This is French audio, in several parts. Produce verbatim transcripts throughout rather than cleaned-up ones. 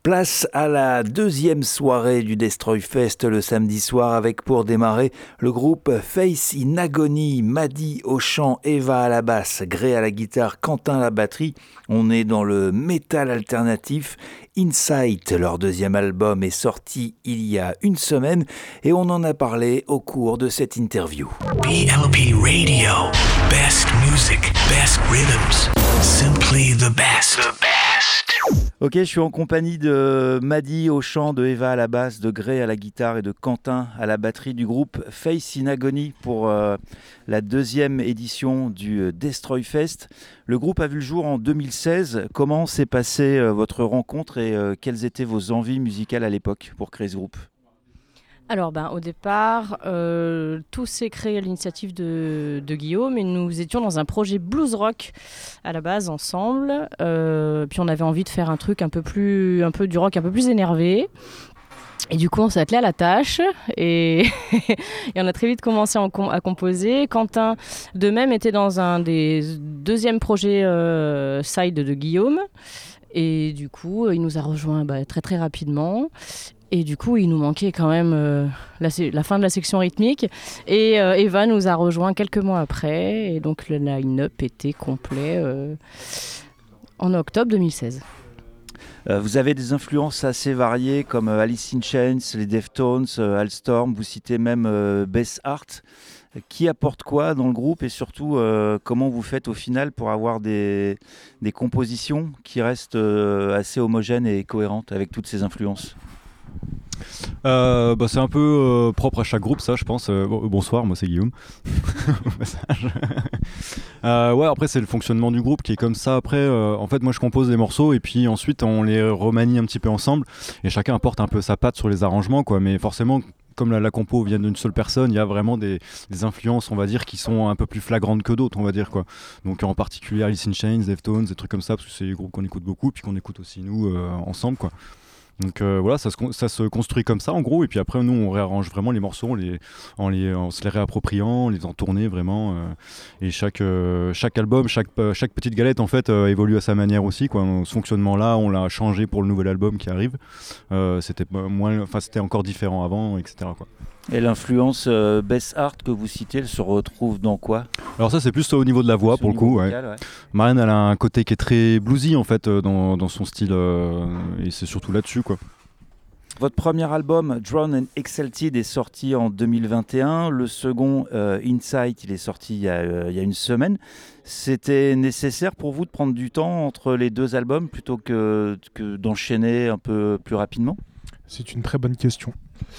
Place à la deuxième soirée du Destroy Fest le samedi soir avec pour démarrer le groupe Faith in Agony, Maddy au chant, Eva à la basse, Gray à la guitare, Quentin à la batterie. On est dans le métal alternatif. Insight, leur deuxième album, est sorti il y a une semaine et on en a parlé au cours de cette interview. B L P Radio, best music, best rhythms, simply the best, the best. Ok, je suis en compagnie de Maddy au chant, de Eva à la basse, de Gray à la guitare et de Quentin à la batterie du groupe Faith in Agony pour euh, la deuxième édition du Destroy Fest. Le groupe a vu le jour en deux mille seize. Comment s'est passée euh, votre rencontre et euh, quelles étaient vos envies musicales à l'époque pour créer ce groupe ? Alors, ben, au départ, euh, tout s'est créé à l'initiative de, de Guillaume et nous étions dans un projet blues rock à la base ensemble. Euh, puis on avait envie de faire un truc un peu plus, un peu du rock un peu plus énervé. Et du coup, on s'est attelé à la tâche et, et on a très vite commencé à, à composer. Quentin, de même, était dans un des deuxièmes projets euh, side de Guillaume. Et du coup, il nous a rejoints bah, très très rapidement. Et du coup, il nous manquait quand même euh, la, la fin de la section rythmique. Et euh, Eva nous a rejoints quelques mois après. Et donc, le line-up était complet euh, en octobre deux mille seize. Euh, vous avez des influences assez variées comme euh, Alice in Chains, les Deftones, euh, Halstorm. Vous citez même euh, Bess Hart. Qui apporte quoi dans le groupe et surtout euh, comment vous faites au final pour avoir des, des compositions qui restent euh, assez homogènes et cohérentes avec toutes ces influences ? Euh, bah c'est un peu euh, propre à chaque groupe, ça, je pense. Euh, bon, bonsoir, moi c'est Guillaume. euh, ouais, après c'est le fonctionnement du groupe qui est comme ça. Après, euh, en fait, moi je compose des morceaux et puis ensuite on les remanie un petit peu ensemble et chacun apporte un peu sa patte sur les arrangements, quoi. Mais forcément, comme la, la compo vient d'une seule personne, il y a vraiment des, des influences, on va dire, qui sont un peu plus flagrantes que d'autres, on va dire, quoi. Donc en particulier Alice in Chains, Deftones, des trucs comme ça, parce que c'est des groupes qu'on écoute beaucoup, puis qu'on écoute aussi nous euh, ensemble, quoi. Donc euh, voilà, ça se, ça se construit comme ça en gros, et puis après nous on réarrange vraiment les morceaux en, les, en, les, en se les réappropriant, en les en tournant vraiment, euh, et chaque, euh, chaque album, chaque, chaque petite galette en fait euh, évolue à sa manière aussi, quoi. Ce fonctionnement là on l'a changé pour le nouvel album qui arrive, euh, c'était, moins, enfin, c'était encore différent avant, et cetera, quoi. Et l'influence euh, Bess Hart que vous citez, elle se retrouve dans quoi ? Alors ça c'est plus au niveau de la voix, pour le coup, vocal, ouais. Ouais. Marianne, elle a un côté qui est très bluesy en fait dans, dans son style, euh, et c'est surtout là-dessus, quoi. Votre premier album, Drowned and Exalted, est sorti en deux mille vingt et un. Le second, euh, Insight, il est sorti il y, a, euh, il y a une semaine. C'était nécessaire pour vous de prendre du temps entre les deux albums plutôt que, que d'enchaîner un peu plus rapidement ? C'est une très bonne question.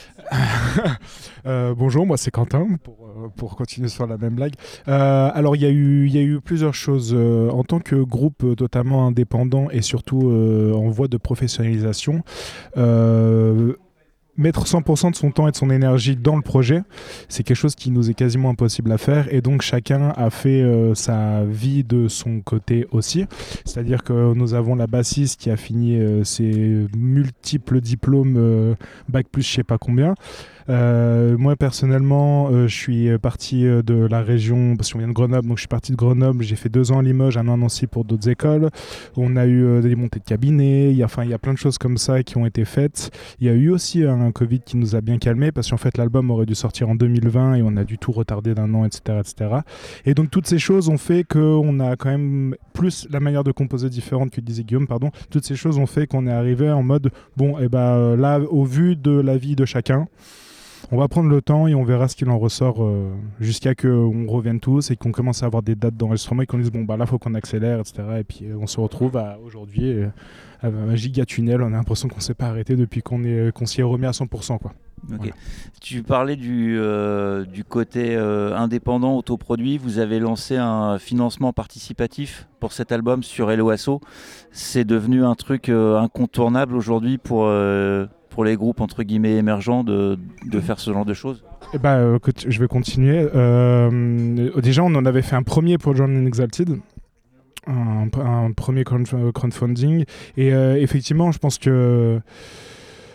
euh, bonjour, moi c'est Quentin, pour, euh, pour continuer sur la même blague. Euh, alors il y, y a eu plusieurs choses. Euh, en tant que groupe totalement indépendant et surtout euh, en voie de professionnalisation, euh, mettre cent pour cent de son temps et de son énergie dans le projet, c'est quelque chose qui nous est quasiment impossible à faire, et donc chacun a fait euh, sa vie de son côté aussi. C'est-à-dire que nous avons la bassiste qui a fini euh, ses multiples diplômes, euh, bac plus je sais pas combien. Euh, moi personnellement euh, je suis parti de la région, parce qu'on vient de Grenoble, donc je suis parti de Grenoble, j'ai fait deux ans à Limoges, un an à Nancy pour d'autres écoles. On a eu euh, des montées de cabinet, il y a, enfin, il y a plein de choses comme ça qui ont été faites. Il y a eu aussi un Covid qui nous a bien calmé, parce qu'en fait l'album aurait dû sortir en deux mille vingt et on a dû tout retarder d'un an, etc., etc. Et donc toutes ces choses ont fait qu'on a quand même, plus la manière de composer différente que disait Guillaume, pardon, toutes ces choses ont fait qu'on est arrivé en mode bon, et ben là, au vu de la vie de chacun, on va prendre le temps et on verra ce qu'il en ressort euh, jusqu'à qu'on revienne tous et qu'on commence à avoir des dates d'enregistrement et qu'on dise bon bah là faut qu'on accélère, et cetera. Et puis euh, on se retrouve à, aujourd'hui euh, à un giga tunnel, on a l'impression qu'on ne s'est pas arrêté depuis qu'on, est, qu'on s'y est remis à cent pour cent, quoi. Okay. Voilà. Tu parlais du, euh, du côté euh, indépendant, autoproduit. Vous avez lancé un financement participatif pour cet album sur Hello Asso. C'est devenu un truc euh, incontournable aujourd'hui pour... Euh pour les groupes entre guillemets émergents de, de faire ce genre de choses? Eh ben, euh, je vais continuer. Euh, déjà, on en avait fait un premier pour Drowned and Exalted, un, un premier crowdfunding. Et euh, effectivement, je pense que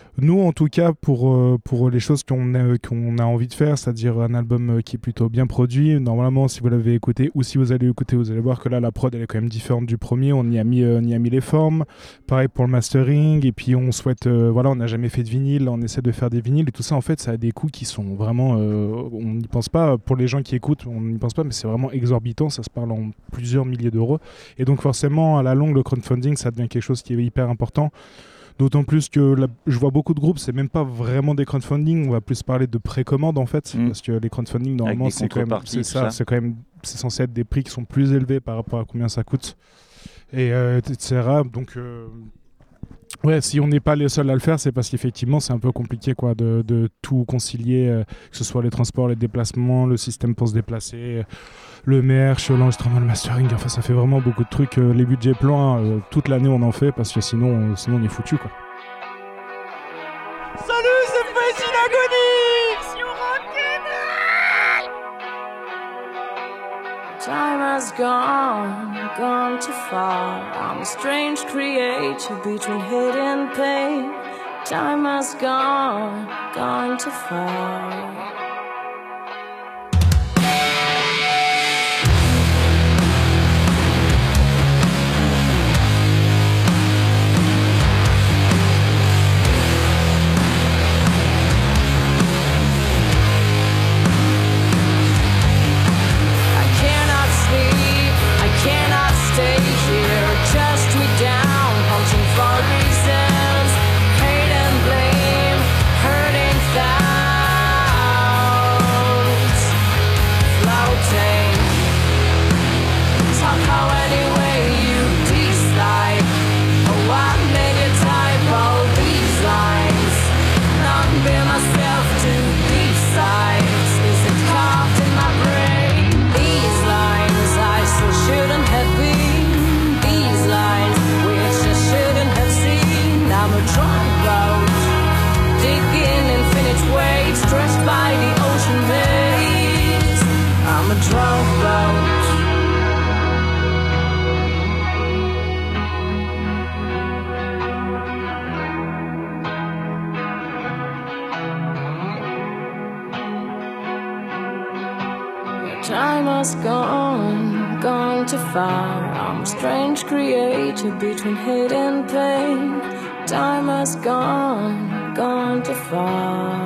Nous, en tout cas, pour, euh, pour les choses qu'on a, qu'on a envie de faire, c'est-à-dire un album qui est plutôt bien produit, normalement, si vous l'avez écouté ou si vous allez écouter, vous allez voir que là, la prod, elle est quand même différente du premier. On y a mis, euh, on y a mis les formes. Pareil pour le mastering. Et puis, on souhaite... Euh, voilà, on n'a jamais fait de vinyle. On essaie de faire des vinyles. Et tout ça, en fait, ça a des coûts qui sont vraiment... Euh, on n'y pense pas. Pour les gens qui écoutent, on n'y pense pas, mais c'est vraiment exorbitant. Ça se parle en plusieurs milliers d'euros. Et donc, forcément, à la longue, le crowdfunding, ça devient quelque chose qui est hyper important. D'autant plus que la, je vois beaucoup de groupes, c'est même pas vraiment des crowdfunding, on va plus parler de précommande en fait, mmh. parce que les crowdfunding normalement c'est quand même c'est ça, ça, c'est quand même c'est censé être des prix qui sont plus élevés par rapport à combien ça coûte et euh, et cetera. Donc euh, ouais, si on n'est pas les seuls à le faire, c'est parce qu'effectivement c'est un peu compliqué quoi, de, de tout concilier, euh, que ce soit les transports, les déplacements, le système pour se déplacer. Euh, le merch, l'enregistrement, le mastering, enfin ça fait vraiment beaucoup de trucs. Euh, les budgets plans, euh, toute l'année on en fait parce que sinon, euh, sinon on est foutu quoi. Salut, c'est Face in Agony! Time has gone, gone too far. I'm a strange creature between hate and pain. Time has gone, gone too far. Time has gone, gone too far. I'm a strange creature between hate and pain. Time has gone, gone too far.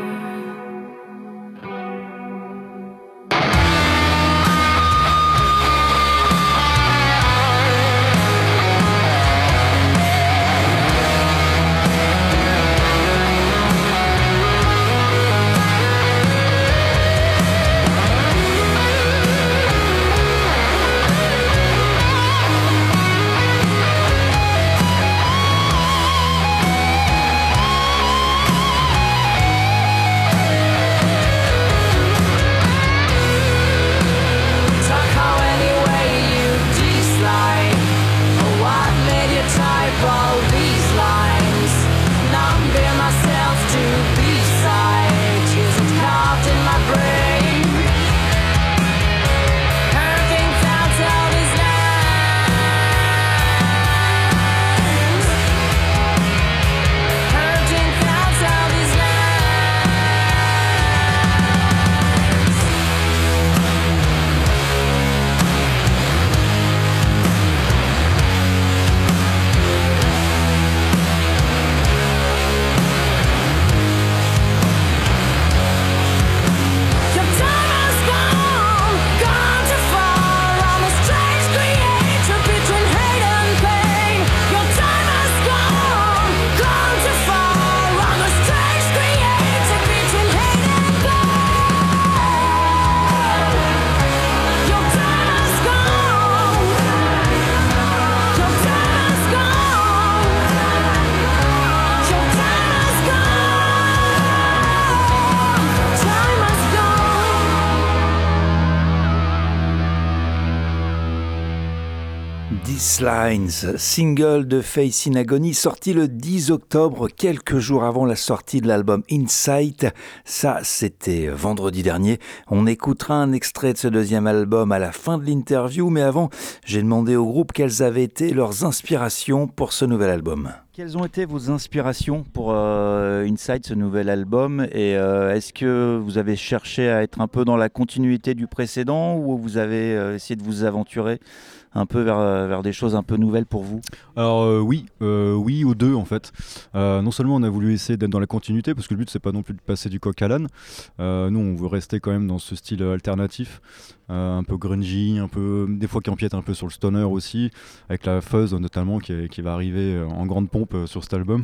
These Lines, single de Face in Agony, sorti le dix octobre, quelques jours avant la sortie de l'album Insight. Ça, c'était vendredi dernier. On écoutera un extrait de ce deuxième album à la fin de l'interview, mais avant, j'ai demandé au groupe quelles avaient été leurs inspirations pour ce nouvel album. Quelles ont été vos inspirations pour euh, Inside, ce nouvel album, et euh, est-ce que vous avez cherché à être un peu dans la continuité du précédent ou vous avez euh, essayé de vous aventurer un peu vers, vers des choses un peu nouvelles pour vous? Alors euh, oui, euh, oui aux deux en fait. Euh, non seulement on a voulu essayer d'être dans la continuité, parce que le but c'est pas non plus de passer du coq à l'âne. Euh, nous on veut rester quand même dans ce style alternatif, euh, un peu grungy, un peu, des fois qui empiète un peu sur le stoner aussi, avec la fuzz notamment qui, est, qui va arriver en grande pompe sur cet album.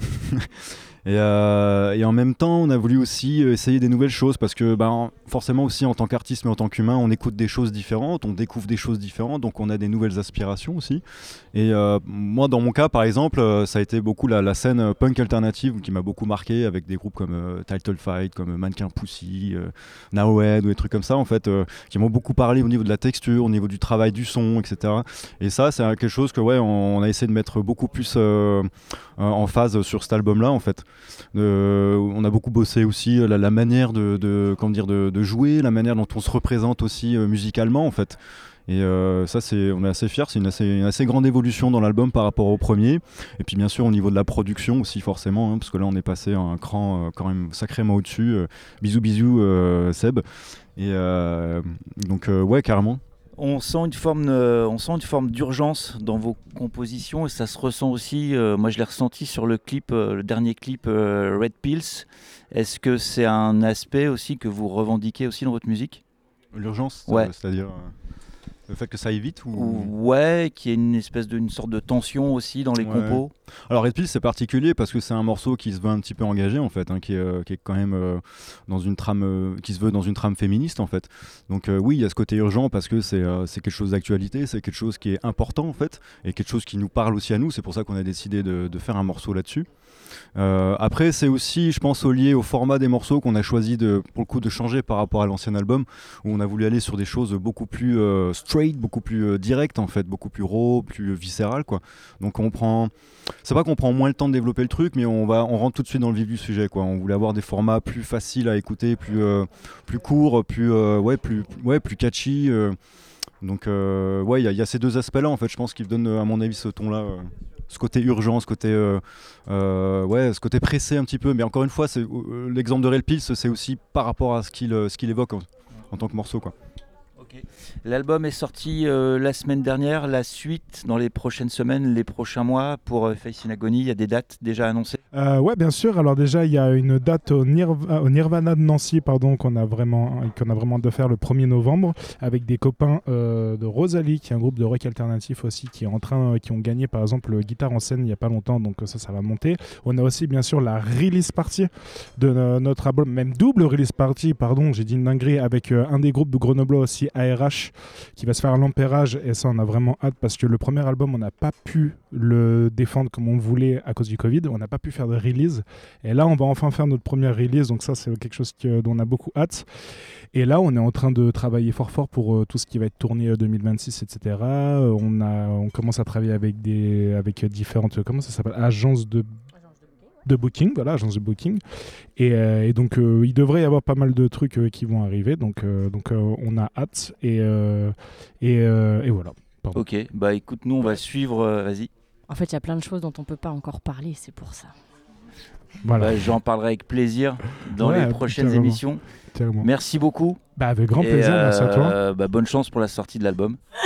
Et, euh, et en même temps, on a voulu aussi essayer des nouvelles choses parce que ben, forcément aussi en tant qu'artiste mais en tant qu'humain, on écoute des choses différentes, on découvre des choses différentes, donc on a des nouvelles aspirations aussi. Et euh, moi, dans mon cas, par exemple, euh, ça a été beaucoup la, la scène punk alternative qui m'a beaucoup marqué avec des groupes comme euh, Title Fight, comme Mannequin Pussy, euh, Nowhead ou des trucs comme ça en fait, euh, qui m'ont beaucoup parlé au niveau de la texture, au niveau du travail du son, et cetera. Et ça, c'est quelque chose que ouais, on, on a essayé de mettre beaucoup plus euh, en phase sur cet album-là en fait. Euh, on a beaucoup bossé aussi la, la manière de, de, comment dire, de, de jouer, la manière dont on se représente aussi euh, musicalement en fait. Et euh, ça, c'est, on est assez fiers, c'est une assez, une assez grande évolution dans l'album par rapport au premier. Et puis bien sûr au niveau de la production aussi forcément, hein, parce que là on est passé un cran euh, quand même sacrément au-dessus. Euh, bisous bisous euh, Seb. Et euh, donc euh, ouais, carrément. On sent une forme, euh, on sent une forme d'urgence dans vos compositions et ça se ressent aussi. Euh, moi, je l'ai ressenti sur le clip, euh, le dernier clip euh, Red Pills. Est-ce que c'est un aspect aussi que vous revendiquez aussi dans votre musique? L'urgence, ouais. C'est-à-dire euh, le fait que ça aille vite ou... Ouais, qu'il y ait une espèce de, une sorte de tension aussi dans les ouais. compos. Alors Red Pills c'est particulier parce que c'est un morceau qui se veut un petit peu engagé en fait, hein, qui, est, euh, qui est quand même euh, dans une trame, euh, qui se veut dans une trame féministe en fait. Donc euh, oui, il y a ce côté urgent parce que c'est, euh, c'est quelque chose d'actualité, c'est quelque chose qui est important en fait, et quelque chose qui nous parle aussi à nous. C'est pour ça qu'on a décidé de, de faire un morceau là-dessus. Euh, après c'est aussi je pense lié au format des morceaux qu'on a choisi de, pour le coup de changer par rapport à l'ancien album où on a voulu aller sur des choses beaucoup plus euh, straight, beaucoup plus euh, directes en fait, beaucoup plus raw, plus viscérales quoi. Donc on prend, c'est pas qu'on prend moins le temps de développer le truc mais on, va, on rentre tout de suite dans le vif du sujet quoi. On voulait avoir des formats plus faciles à écouter, plus, euh, plus courts, plus, euh, ouais, plus, ouais, plus catchy euh. Donc euh, ouais il y, y a ces deux aspects là en fait je pense qui donnent à mon avis ce ton là euh. Ce côté urgent, ce côté, euh, euh, ouais, ce côté pressé un petit peu. Mais encore une fois, c'est, euh, l'exemple de Red Pills, c'est aussi par rapport à ce qu'il, ce qu'il évoque en, en tant que morceau, quoi. Okay. L'album est sorti euh, la semaine dernière. La suite, dans les prochaines semaines, les prochains mois, pour euh, Faith in Agony, il y a des dates déjà annoncées? euh, Ouais, bien sûr. Alors déjà, il y a une date au, Nirv- au Nirvana de Nancy, pardon, qu'on a vraiment, qu'on a vraiment de faire le premier novembre, avec des copains euh, de Rosalie, qui est un groupe de rock alternatif aussi, qui est en train, qui ont gagné par exemple Guitare en scène il y a pas longtemps, donc ça, ça va monter. On a aussi bien sûr la release party de euh, notre album, même double release party, pardon, j'ai dit une dinguerie, avec euh, un des groupes de Grenoble aussi, A R H, qui va se faire à l'Empérage, et ça on a vraiment hâte parce que le premier album on n'a pas pu le défendre comme on voulait à cause du Covid, on n'a pas pu faire de release, et là on va enfin faire notre première release, donc ça c'est quelque chose que, dont on a beaucoup hâte. Et là on est en train de travailler fort fort pour euh, tout ce qui va être tourné euh, deux mille vingt-six, etc. Euh, on, a, on commence à travailler avec, des, avec différentes, comment ça s'appelle, agences de de booking, voilà, agence de booking, et, euh, et donc euh, il devrait y avoir pas mal de trucs euh, qui vont arriver, donc, euh, donc euh, on a hâte, et, euh, et, euh, et voilà. Pardon. Ok, bah écoute, nous on va suivre, euh, vas-y. En fait, il y a plein de choses dont on peut pas encore parler, c'est pour ça. Voilà. Bah, j'en parlerai avec plaisir dans ouais, les prochaines carrément. émissions. Carrément. Merci beaucoup. Bah, avec grand et plaisir, euh, merci à toi. Bah, bonne chance pour la sortie de l'album.